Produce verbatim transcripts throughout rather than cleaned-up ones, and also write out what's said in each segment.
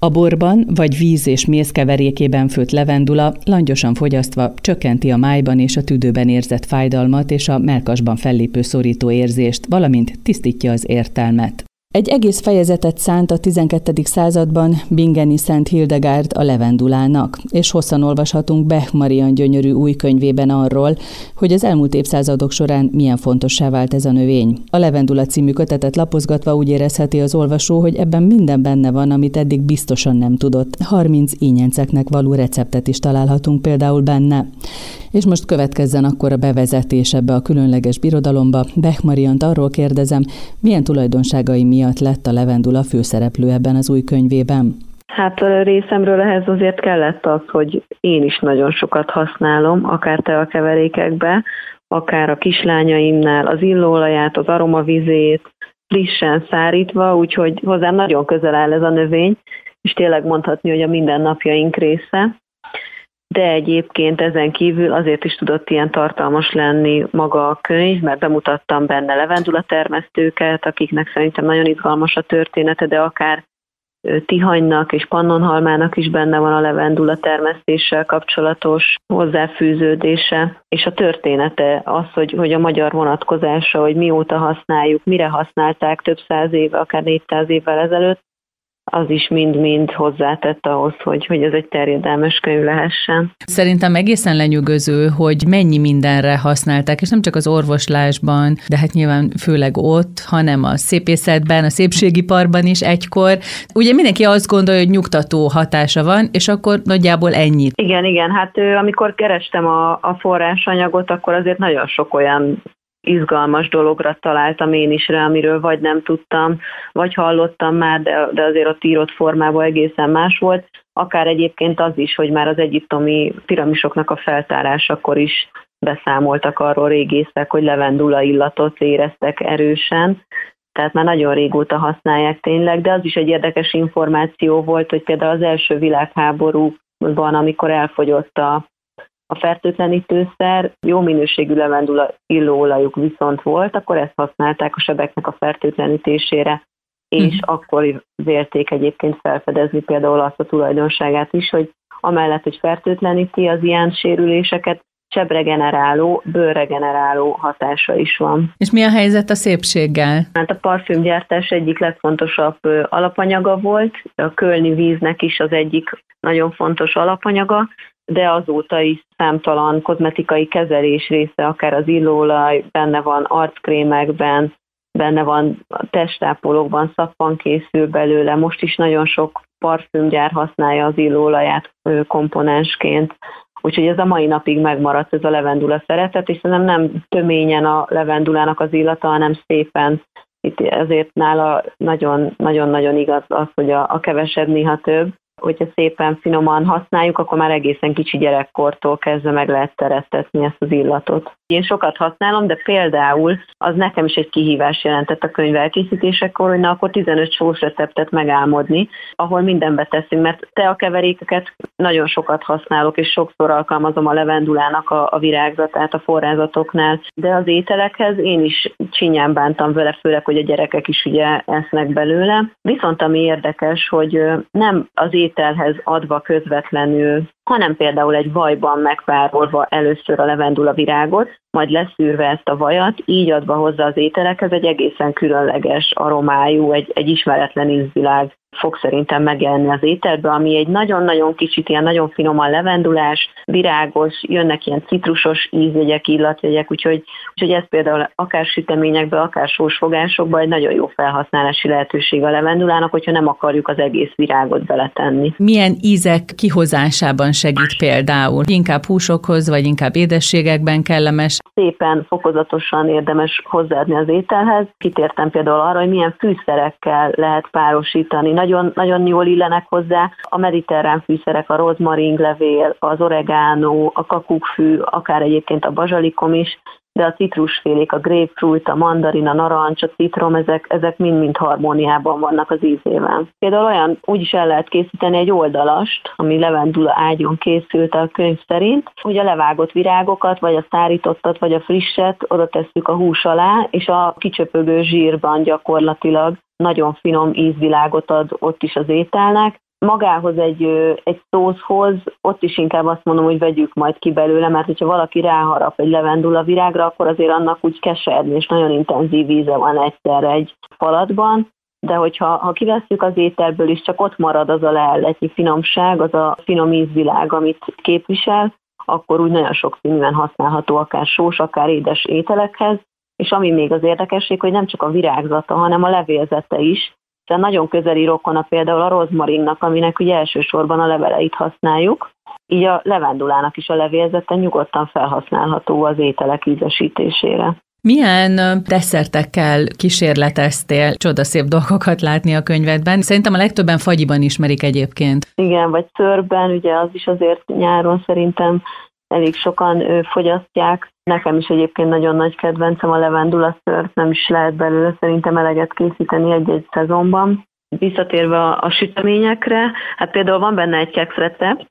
A borban vagy víz és méz keverékében főtt levendula langyosan fogyasztva csökkenti a májban és a tüdőben érzett fájdalmat és a mellkasban fellépő szorító érzést, valamint tisztítja az értelmet. Egy egész fejezetet szánt a tizenkettedik században Bingeni Szent Hildegárd a levendulának, és hosszan olvashatunk Beck Marian gyönyörű új könyvében arról, hogy az elmúlt évszázadok során milyen fontossá vált ez a növény. A Levendula című kötetet lapozgatva úgy érezheti az olvasó, hogy ebben minden benne van, amit eddig biztosan nem tudott. harminc ínyenceknek való receptet is találhatunk például benne. És most következzen akkor a bevezetés ebbe a különleges birodalomba. Beck Mariant arról kérdezem, milyen tulajdonságai miatt lett a levendula főszereplő ebben az új könyvében? Hát részemről ehhez azért kellett az, hogy én is nagyon sokat használom, akár teakeverékekbe, akár a kislányaimnál az illóolaját, az aromavizét, frissen szárítva, úgyhogy hozzám nagyon közel áll ez a növény, és tényleg mondhatni, hogy a mindennapjaink része. De egyébként ezen kívül azért is tudott ilyen tartalmas lenni maga a könyv, mert bemutattam benne levendula termesztőket, akiknek szerintem nagyon izgalmas a története, de akár Tihanynak és Pannonhalmának is benne van a levendula termesztéssel kapcsolatos hozzáfűződése, és a története az, hogy, hogy a magyar vonatkozása, hogy mióta használjuk, mire használták több száz éve, akár négyszáz évvel ezelőtt, az is mind-mind hozzátett ahhoz, hogy, hogy ez egy terjedelmes könyv lehessen. Szerintem egészen lenyűgöző, hogy mennyi mindenre használták, és nem csak az orvoslásban, de hát nyilván főleg ott, hanem a szépészetben, a szépségiparban is egykor. Ugye mindenki azt gondolja, hogy nyugtató hatása van, és akkor nagyjából ennyit. Igen, igen, hát amikor kerestem a, a forrásanyagot, akkor azért nagyon sok olyan izgalmas dologra találtam én is rá, amiről vagy nem tudtam, vagy hallottam már, de, de azért ott írott formában egészen más volt. Akár egyébként az is, hogy már az egyiptomi piramisoknak a feltárásakor is beszámoltak arról régészek, hogy levendula illatot éreztek erősen. Tehát már nagyon régóta használják tényleg, de az is egy érdekes információ volt, hogy például az első világháborúban, amikor elfogyott a a fertőtlenítőszer, jó minőségű levendula illóolajuk viszont volt, akkor ezt használták a sebeknek a fertőtlenítésére, és mm. akkor vélték egyébként felfedezni például azt a tulajdonságát is, hogy amellett, hogy fertőtleníti az ilyen sérüléseket, sebregeneráló, bőrregeneráló hatása is van. És mi a helyzet a szépséggel? Hát a parfümgyártás egyik legfontosabb alapanyaga volt, a kölni víznek is az egyik nagyon fontos alapanyaga, de azóta is számtalan kozmetikai kezelés része, akár az illóolaj, benne van arckrémekben, benne van testápolókban, szappan készül belőle, most is nagyon sok parfümgyár használja az illóolaját komponensként, úgyhogy ez a mai napig megmaradt ez a levendula szeretet, és szerintem nem töményen a levendulának az illata, hanem szépen. Itt ezért nála nagyon-nagyon igaz az, hogy a, a kevesebb néha több. Hogyha szépen finoman használjuk, akkor már egészen kicsi gyerekkortól kezdve meg lehet szerettetni ezt az illatot. Én sokat használom, de például az nekem is egy kihívás jelentett a könyv elkészítésekor, hogy na akkor tizenöt sós receptet megálmodni, ahol mindenbe teszünk, mert teakeverékeket nagyon sokat használok, és sokszor alkalmazom a levendulának a, a virágzatát a forrázatoknál, de az ételekhez én is csinyán bántam vele, főleg, hogy a gyerekek is ugye esznek belőle. Viszont ami érdekes, hogy nem az ételhez adva közvetlenül, hanem például egy vajban megpárolva először a levendula virágot, majd leszűrve ezt a vajat, így adva hozzá az ételekhez egy egészen különleges aromájú, egy, egy ismeretlen ízvilág fog szerintem megjelenni az ételbe, ami egy nagyon-nagyon kicsit ilyen nagyon finoman levendulás, virágos, jönnek ilyen citrusos ízjegyek, illatjegyek, úgyhogy, úgyhogy ez például akár süteményekben, akár sósfogásokban egy nagyon jó felhasználási lehetőség a levendulának, hogyha nem akarjuk az egész virágot beletenni. Milyen ízek kihozásában segít például? Inkább húsokhoz, vagy inkább édességekben kellemes? Szépen, fokozatosan érdemes hozzáadni az ételhez. Kitértem például arra, hogy milyen fűszerekkel lehet párosítani. Nagyon, nagyon jól illenek hozzá a mediterrán fűszerek, a rozmaringlevél, az oregánó, a kakukkfű, akár egyébként a bazsalikom is, de a citrusfélék, a grapefruit, a mandarin, a narancs, a citrom, ezek, ezek mind-mind harmóniában vannak az ízével. Például olyan úgy is el lehet készíteni egy oldalast, ami levendula ágyon készült a könyv szerint, hogy a levágott virágokat, vagy a szárítottat, vagy a frisset oda tesszük a hús alá, és a kicsöpögő zsírban gyakorlatilag nagyon finom ízvilágot ad ott is az ételnek, Magához egy, egy szószhoz, ott is inkább azt mondom, hogy vegyük majd ki belőle, mert hogyha valaki ráharap egy levendula virágra, akkor azért annak úgy keserni, és nagyon intenzív íze van egyszerre egy falatban, de hogyha ha kivesszük az ételből is, csak ott marad az a leelletnyi finomság, az a finom ízvilág, amit képvisel, akkor úgy nagyon sok színűen használható, akár sós, akár édes ételekhez, és ami még az érdekesség, hogy nem csak a virágzata, hanem a levélzete is. Tehát nagyon közeli rokona például a rozmarinnak, aminek ugye elsősorban a leveleit használjuk, így a levendulának is a levélzete nyugodtan felhasználható az ételek ízesítésére. Milyen desszertekkel kísérleteztél? Csodaszép dolgokat látni a könyvedben. Szerintem a legtöbben fagyiban ismerik egyébként. Igen, vagy szőrben, ugye az is azért nyáron szerintem elég sokan fogyasztják. Nekem is egyébként nagyon nagy kedvencem a levendula szőr, nem is lehet belőle szerintem eleget készíteni egy-egy szezonban. Visszatérve a, a süteményekre, hát például van benne egy kekszrecept,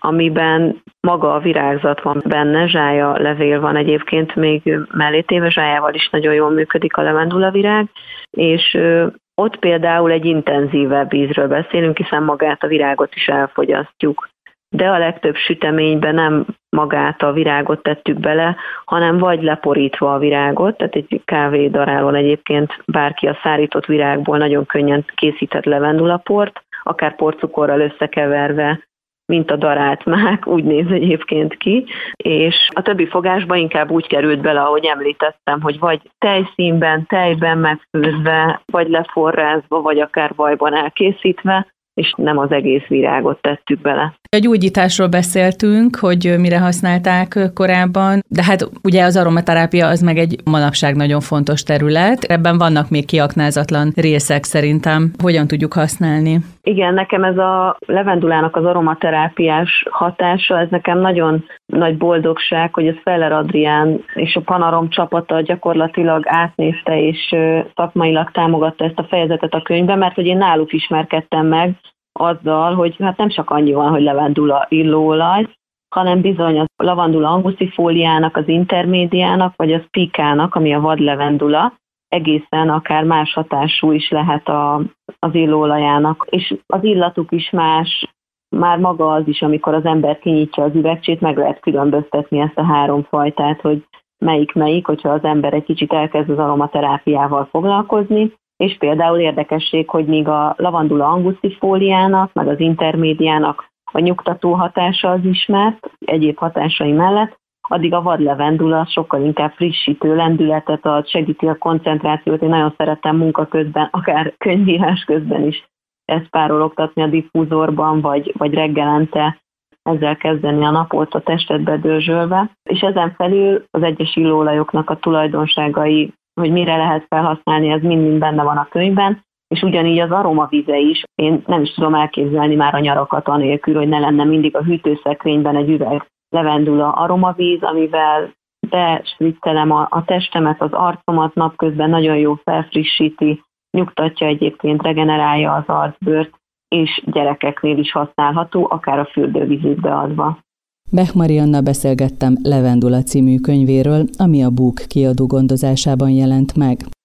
amiben maga a virágzat van benne, zsája levél van egyébként még mellé téve, zsájával is nagyon jól működik a levendula virág, és ott például egy intenzívebb ízről beszélünk, hiszen magát a virágot is elfogyasztjuk. De a legtöbb süteményben nem magát a virágot tettük bele, hanem vagy leporítva a virágot, tehát egy kávédarálón egyébként bárki a szárított virágból nagyon könnyen készített levendulaport, akár porcukorral összekeverve, mint a darált mák, úgy néz egyébként ki, és a többi fogásba inkább úgy került bele, ahogy említettem, hogy vagy tejszínben, tejben megfőzve, vagy leforrázva, vagy akár vajban elkészítve, és nem az egész virágot tettük bele. A gyógyításról beszéltünk, hogy mire használták korábban, de hát ugye az aromaterápia az meg egy manapság nagyon fontos terület. Ebben vannak még kiaknázatlan részek szerintem. Hogyan tudjuk használni? Igen, nekem ez a levendulának az aromaterápiás hatása, ez nekem nagyon nagy boldogság, hogy ez Feller Adrián és a Panarom csapata gyakorlatilag átnézte és szakmailag támogatta ezt a fejezetet a könyvben, mert hogy én náluk ismerkedtem meg azzal, hogy hát nem csak annyi van, hogy levendula illóolaj, hanem bizony a lavandula angustifóliának, az intermédiának, vagy a spikának, ami a vadlevendula, egészen akár más hatású is lehet a, az illóolajának. És az illatuk is más, már maga az is, amikor az ember kinyitja az üvegcsét, meg lehet különböztetni ezt a három fajtát, hogy melyik-melyik, hogyha az ember egy kicsit elkezd az aromaterápiával foglalkozni. És például érdekesség, hogy míg a lavandula angustifóliának, meg az intermédiának a nyugtató hatása az ismert, egyéb hatásai mellett, addig a vadlevendula sokkal inkább frissítő lendületet ad, segíti a koncentrációt. Én nagyon szeretem munka közben, akár könyvírás közben is ezt párologtatni a diffúzorban, vagy, vagy reggelente ezzel kezdeni a napot a testedbe dörzsölve. És ezen felül az egyes illóolajoknak a tulajdonságai, hogy mire lehet felhasználni, ez mind-mind benne van a könyvben, és ugyanígy az aromavize is. Én nem is tudom elképzelni már a nyarakat anélkül, hogy ne lenne mindig a hűtőszekrényben egy üveg levendula aromavíz, amivel bespriccelem a, a testemet, az arcomat napközben, nagyon jó felfrissíti, nyugtatja egyébként, regenerálja az arcbőrt, és gyerekeknél is használható, akár a fürdővízükbe adva. Bech Mariannal beszélgettem Levendula című könyvéről, ami a Búk kiadó gondozásában jelent meg.